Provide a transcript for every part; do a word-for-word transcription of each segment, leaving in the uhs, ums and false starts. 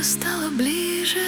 стала ближе.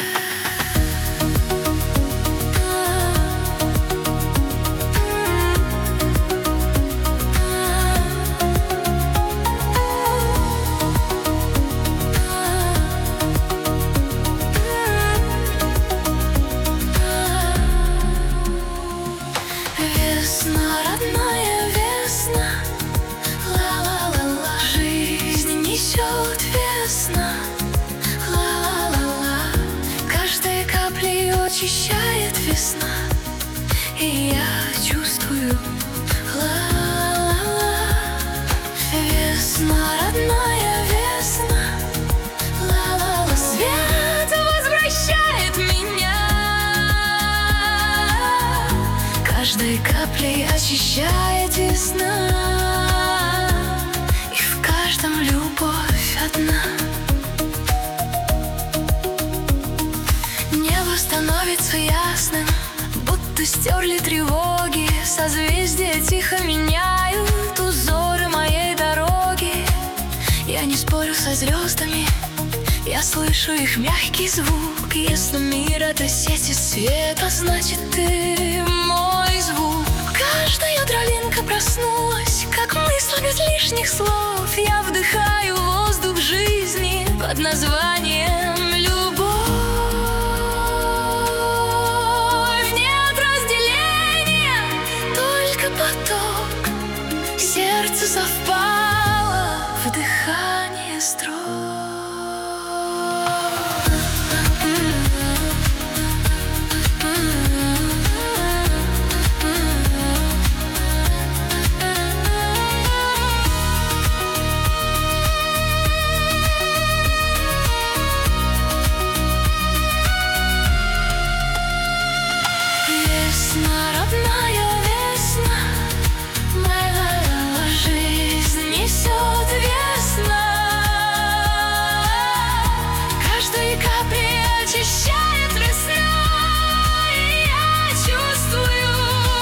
Весна, родная весна, ла-ла-ла-ла, жизнь несет весна, ла-ла-ла-ла, каждой каплей очищает весна, и я чувствую, ла-ла-ла, весна, родная весна, ла-ла-ла, свет возвращает меня, каждой каплей очищает весна, и в каждом любовь одна. Небо становится ясным, будто стерли тревоги, созвездия тихо меняют узоры моей дороги. Я не спорю со звездами, я слышу их мягкий звук. Если мир — это сеть из света, значит ты мой звук. Каждая травинка проснулась, как мысль без лишних слов. Я вдыхаю воздух жизни под названием любовь. Нет разделения, только поток. Сердце совпало в дыхание строк. Весна, родная весна, ла-ла-ла, жизнь несет весна, каждой каплей очищает весна, и я чувствую,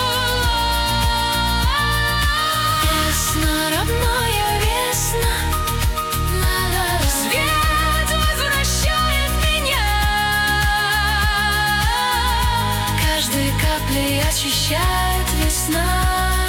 весна, родная весна, ла-ла-ла, свет возвращает меня, каждой каплей очищает весна.